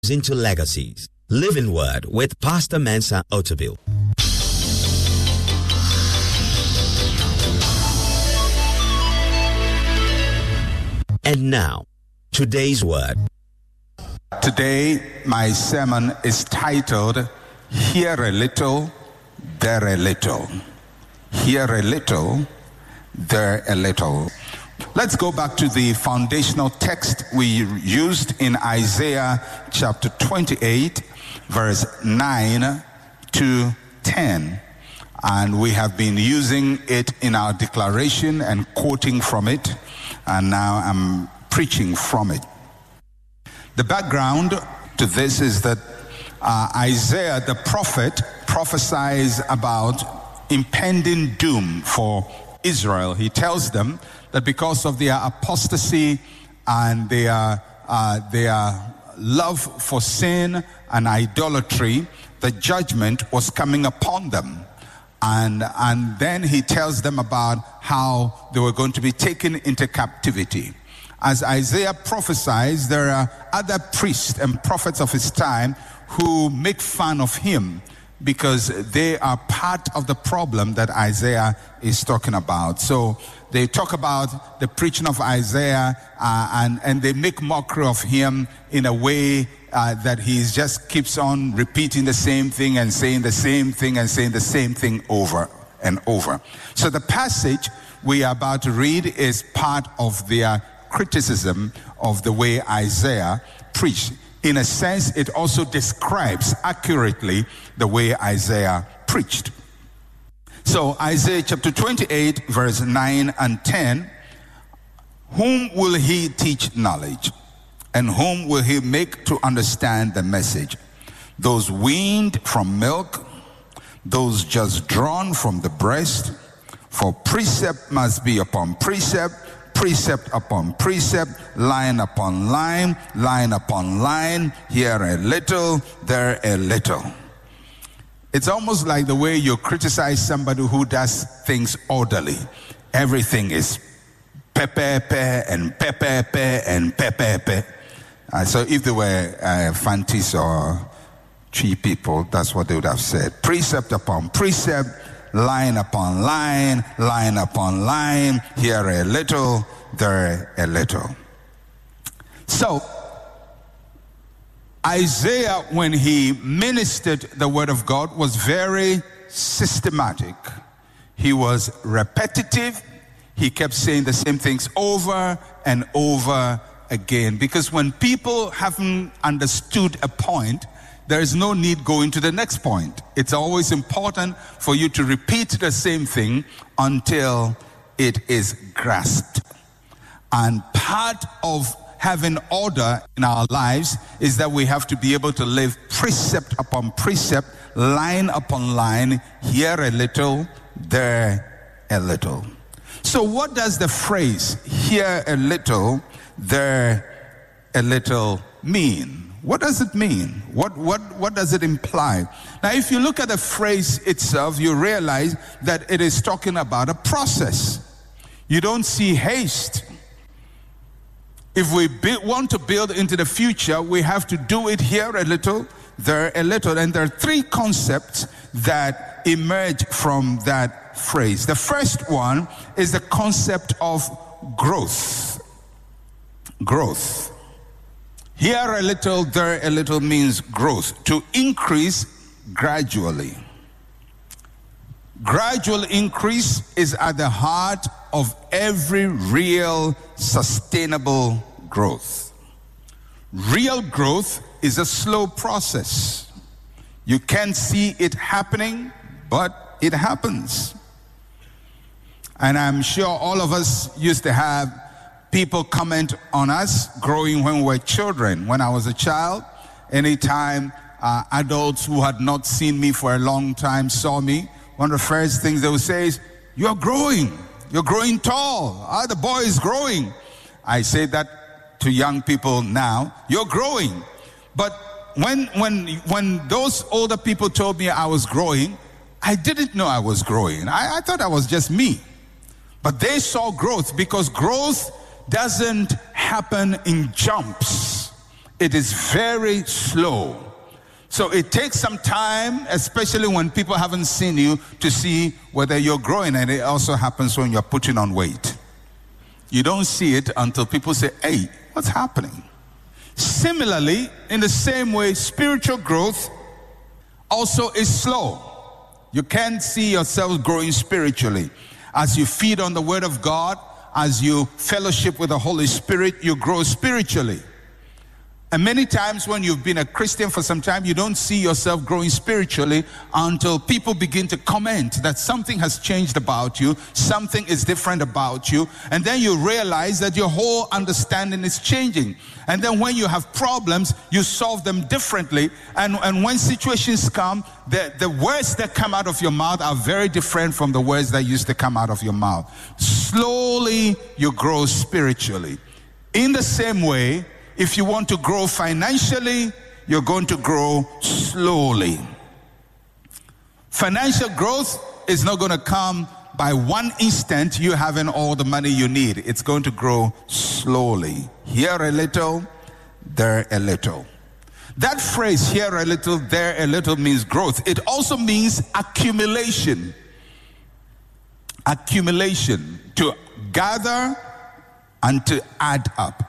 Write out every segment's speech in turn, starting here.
into legacies. Living Word with Pastor Mensa Otabil. And now, today's word. Today, my sermon is titled, Here a Little, There a Little. Here a little, there a little. Let's go back to the foundational text we used in Isaiah chapter 28, verse 9 to 10. And we have been using it in our declaration and quoting from it. And now I'm preaching from it. The background to this is that Isaiah the prophet prophesies about impending doom for Israel. He tells them that because of their apostasy and their love for sin and idolatry, the judgment was coming upon them. And then he tells them about how they were going to be taken into captivity. As Isaiah prophesies, there are other priests and prophets of his time who make fun of him because they are part of the problem that Isaiah is talking about. So they talk about the preaching of Isaiah and they make mockery of him in a way that he just keeps on repeating the same thing and saying the same thing and saying the same thing over and over. So the passage we are about to read is part of their criticism of the way Isaiah preached. In a sense, it also describes accurately the way Isaiah preached. So Isaiah chapter 28, verse 9 and 10, whom will he teach knowledge? And whom will he make to understand the message? Those weaned from milk, those just drawn from the breast. For precept must be upon precept, precept upon precept, line upon line, line upon line, here a little, there a little. It's almost like the way you criticize somebody who does things orderly. Everything is pepe and pepe and pepe. So if they were Fantis or Chi people, that's what they would have said. Precept upon precept, line upon line, line upon line, here a little, there a little. So, Isaiah, when he ministered the word of God, was very systematic. He was repetitive. He kept saying the same things over and over again. Because when people haven't understood a point, there is no need going to the next point. It's always important for you to repeat the same thing until it is grasped. And part of having order in our lives is that we have to be able to live precept upon precept, line upon line, here a little, there a little. So what does the phrase, here a little, there a little mean? What does it mean? What does it imply? Now, if you look at the phrase itself, you realize that it is talking about a process. You don't see haste. If we want to build into the future, we have to do it here a little, there a little. And there are three concepts that emerge from that phrase. The first one is the concept of growth. Growth. Here a little, there a little means growth. To increase gradually. Gradual increase is at the heart of every real sustainable growth. Real growth is a slow process. You can't see it happening, but it happens. And I'm sure all of us used to have people comment on us growing when we were children. When I was a child, anytime adults who had not seen me for a long time saw me, one of the first things they would say is, "You're growing. You're growing tall. The boy is growing." I say that to young people now. You're growing. But when those older people told me I was growing, I didn't know I was growing. I thought I was just me. But they saw growth, because growth doesn't happen in jumps. It is very slow. So it takes some time, especially when people haven't seen you, to see whether you're growing. And it also happens when you're putting on weight. You don't see it until people say, hey, what's happening? Similarly, in the same way, spiritual growth also is slow. You can't see yourself growing spiritually. As you feed on the Word of God, as you fellowship with the Holy Spirit, you grow spiritually. And many times when you've been a Christian for some time, you don't see yourself growing spiritually until people begin to comment that something has changed about you, something is different about you, and then you realize that your whole understanding is changing. And then when you have problems, you solve them differently. And when situations come, the words that come out of your mouth are very different from the words that used to come out of your mouth. Slowly, you grow spiritually. In the same way, if you want to grow financially, you're going to grow slowly. Financial growth is not going to come by one instant you having all the money you need. It's going to grow slowly. Here a little, there a little. That phrase, here a little, there a little, means growth. It also means accumulation. Accumulation, to gather and to add up.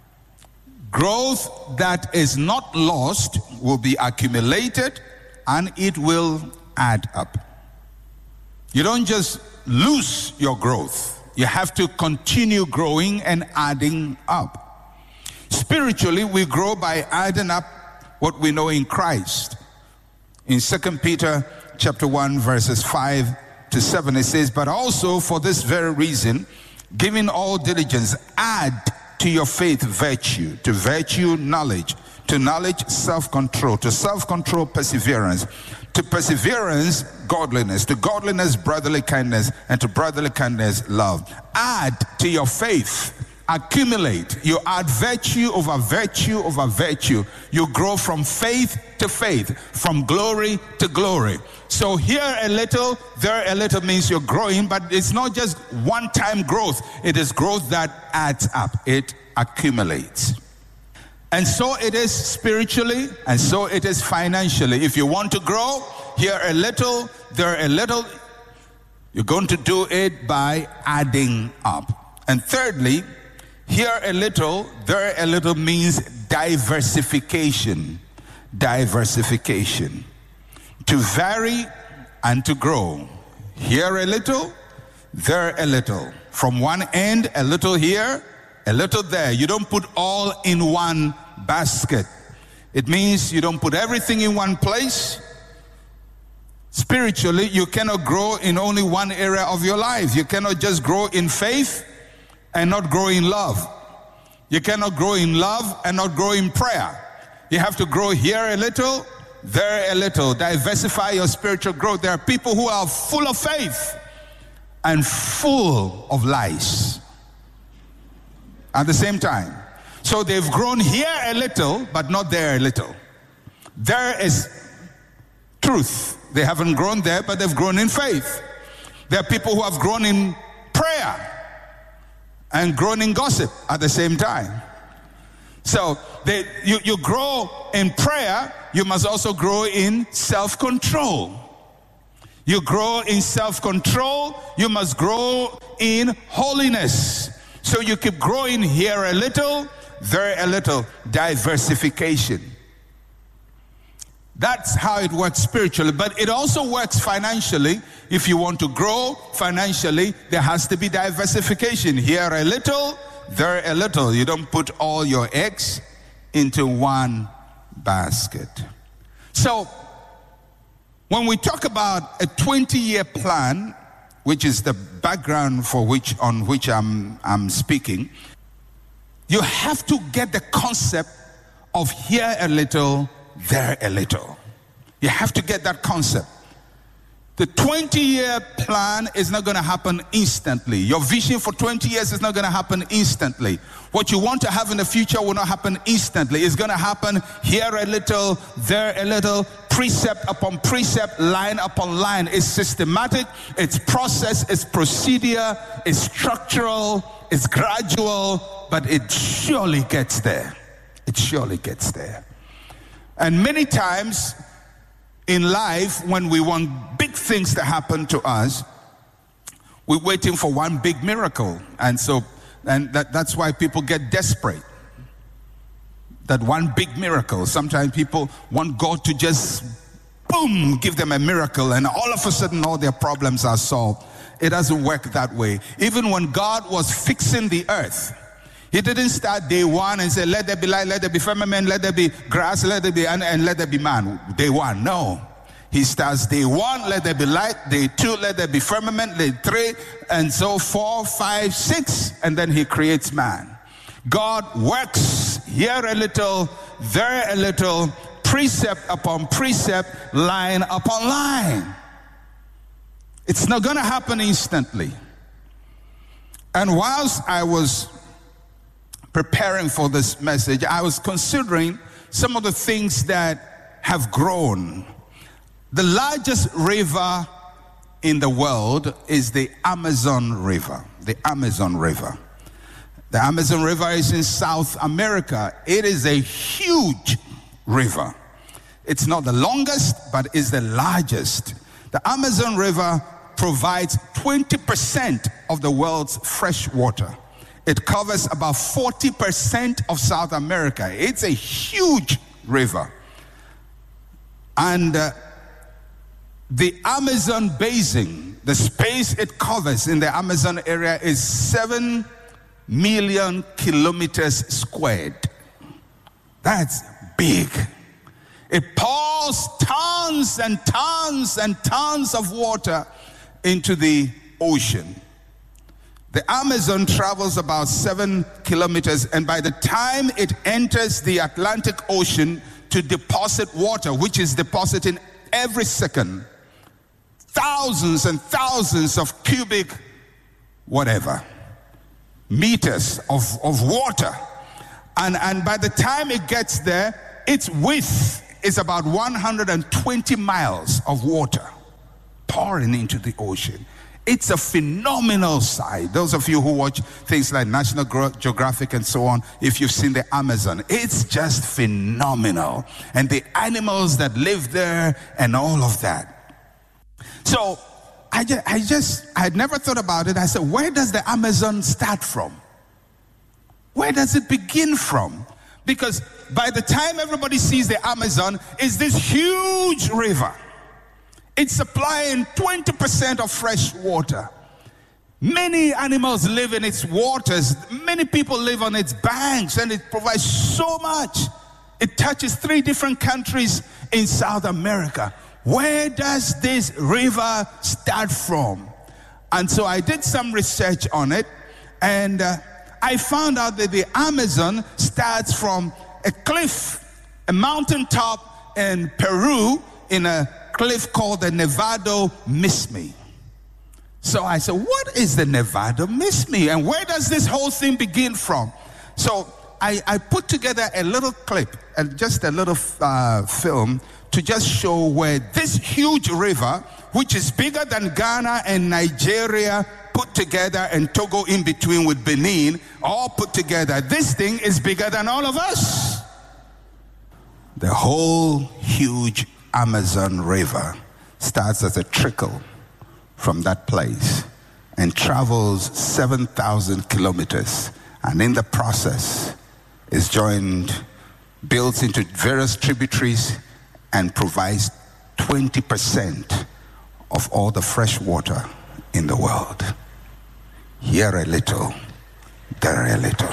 Growth that is not lost will be accumulated and it will add up. You don't just lose your growth. You have to continue growing and adding up. Spiritually, we grow by adding up what we know in Christ. In 2 Peter chapter 1, verses 5 to 7, it says, but also for this very reason, giving all diligence, add to your faith virtue, to virtue knowledge, to knowledge self-control, to self-control perseverance, to perseverance godliness, to godliness brotherly kindness, and to brotherly kindness love. Add to your faith, accumulate. You add virtue over virtue over virtue. You grow from faith to faith, from glory to glory. So here a little, there a little means you're growing, but it's not just one-time growth. It is growth that adds up. It accumulates. And so it is spiritually, and so it is financially. If you want to grow, here a little, there a little, you're going to do it by adding up. And thirdly, here a little, there a little means diversification. Diversification. To vary and to grow. Here a little, there a little. From one end, a little here, a little there. You don't put all in one basket. It means you don't put everything in one place. Spiritually, you cannot grow in only one area of your life. You cannot just grow in faith and not grow in love. You cannot grow in love and not grow in prayer. You have to grow here a little, there a little. Diversify your spiritual growth. There are people who are full of faith and full of lies at the same time. So they've grown here a little, but not there a little. There is truth. They haven't grown there, but they've grown in faith. There are people who have grown in prayer and grown in gossip at the same time. So you grow in prayer, you must also grow in self-control. You grow in self-control, you must grow in holiness. So you keep growing here a little, there a little. Diversification. That's how it works spiritually, but it also works financially. If you want to grow financially, there has to be diversification. Here a little, there a little. You don't put all your eggs into one basket. So, when we talk about a 20-year plan, which is the background on which I'm speaking, you have to get the concept of here a little, there a little. You have to get that concept. The 20-year plan is not going to happen instantly. Your vision for 20 years is not going to happen instantly. What you want to have in the future will not happen instantly. It's going to happen here a little, there a little, precept upon precept, line upon line. It's systematic, it's process, it's procedure, it's structural, it's gradual, but it surely gets there. It surely gets there. And many times in life, when we want big things to happen to us, we're waiting for one big miracle. And that's why people get desperate. That one big miracle. Sometimes people want God to just, boom, give them a miracle, and all of a sudden all their problems are solved. It doesn't work that way. Even when God was fixing the earth, he didn't start day one and say, let there be light, let there be firmament, let there be grass, let there be, and let there be man. Day one, no. He starts day one, let there be light. Day two, let there be firmament. Day three, and so 4, 5, 6, and then he creates man. God works here a little, there a little, precept upon precept, line upon line. It's not going to happen instantly. And whilst I was preparing for this message, I was considering some of the things that have grown. The largest river in the world is the Amazon River. The Amazon River. The Amazon River is in South America. It is a huge river. It's not the longest, but it's the largest. The Amazon River provides 20% of the world's fresh water. It covers about 40% of South America. It's a huge river. And the Amazon basin, the space it covers in the Amazon area is 7 million kilometers squared. That's big. It pours tons and tons and tons of water into the ocean. The Amazon travels about 7 kilometers, and by the time it enters the Atlantic Ocean to deposit water, which is depositing every second, thousands and thousands of cubic whatever meters of water, and by the time it gets there, its width is about 120 miles of water pouring into the ocean. It's a phenomenal sight. Those of you who watch things like National Geographic and so on, if you've seen the Amazon, it's just phenomenal. And the animals that live there and all of that. So I had never thought about it. I said, where does the Amazon start from? Where does it begin from? Because by the time everybody sees the Amazon, it's this huge river. It's supplying 20% of fresh water. Many animals live in its waters. Many people live on its banks, and it provides so much. It touches 3 different countries in South America. Where does this river start from? And so I did some research on it, and I found out that the Amazon starts from a cliff, a mountaintop in Peru, in a cliff called the Nevado Mismi. So I said, what is the Nevado Mismi, and where does this whole thing begin from? So I put together a little clip, just a little film, to just show where this huge river, which is bigger than Ghana and Nigeria put together, and Togo in between with Benin, all put together, this thing is bigger than all of us. The whole huge Amazon River starts as a trickle from that place and travels 7,000 kilometers, and in the process is built into various tributaries and provides 20% of all the fresh water in the world. Here a little, there a little.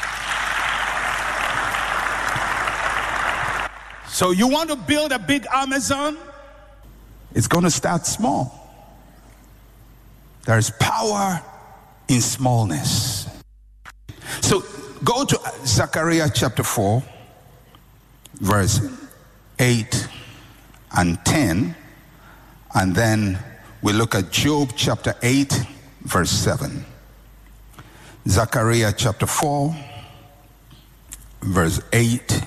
So you want to build a big Amazon? It's going to start small. There is power in smallness. So go to Zechariah chapter 4, verse 8 and 10, and then we look at Job chapter 8, verse 7. Zechariah chapter 4, verse 8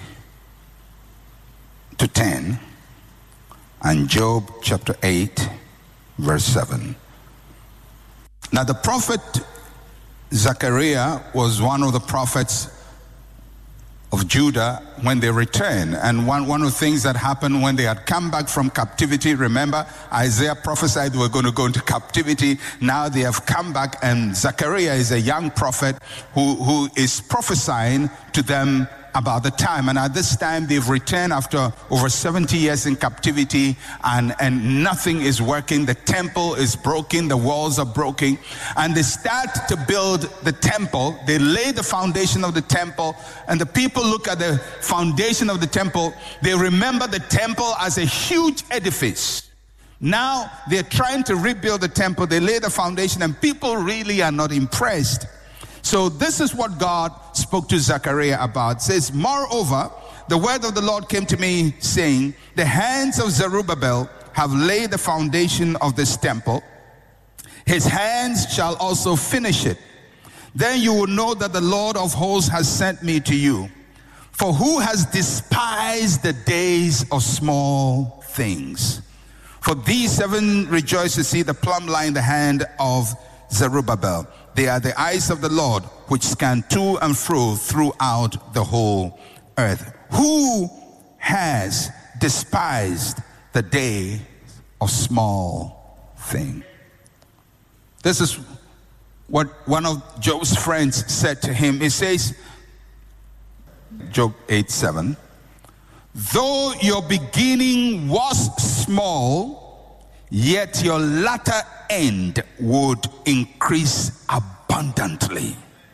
to 10, and Job chapter 8, verse 7. Now the prophet Zechariah was one of the prophets of Judah when they return. And one of the things that happened when they had come back from captivity, remember Isaiah prophesied they were going to go into captivity. Now they have come back, and Zechariah is a young prophet who is prophesying to them about the time. And at this time they've returned after over 70 years in captivity, and nothing is working. The temple is broken, the walls are broken, and they start to build the temple. They lay the foundation of the temple, and the people look at the foundation of the temple. They remember the temple as a huge edifice. Now they're trying to rebuild the temple. They lay the foundation, and people really are not impressed. So this is what God spoke to Zechariah about. It says, moreover, the word of the Lord came to me, saying, the hands of Zerubbabel have laid the foundation of this temple. His hands shall also finish it. Then you will know that the Lord of hosts has sent me to you. For who has despised the days of small things? For these 7 rejoice to see the plumb line in the hand of Zerubbabel. They are the eyes of the Lord, which scan to and fro throughout the whole earth. Who has despised the day of small thing? This is what one of Job's friends said to him. It says, Job 8:7, though your beginning was small, yet your latter end would increase abundantly.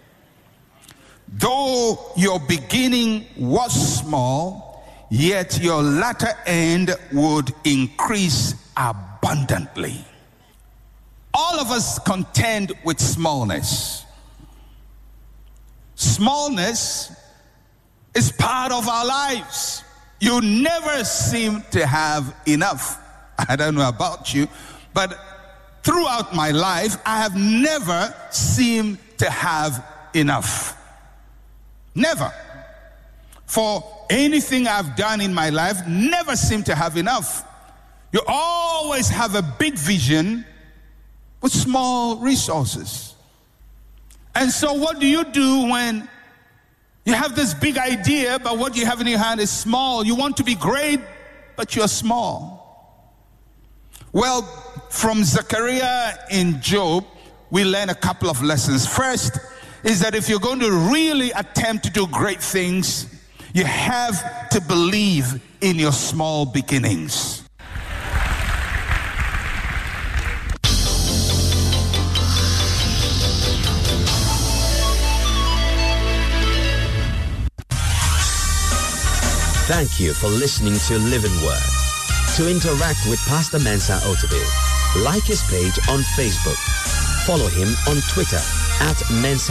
Though your beginning was small, yet your latter end would increase abundantly. All of us contend with smallness. Smallness is part of our lives. You never seem to have enough. I don't know about you, but throughout my life, I have never seemed to have enough. Never. For anything I've done in my life, never seemed to have enough. You always have a big vision with small resources. And so what do you do when you have this big idea, but what you have in your hand is small? You want to be great, but you're small. Well, from Zechariah in Job, we learn a couple of lessons. First is that if you're going to really attempt to do great things, you have to believe in your small beginnings. Thank you for listening to Living Word. To interact with Pastor Mensa Otabil, like his page on Facebook. Follow him on Twitter @Mensa.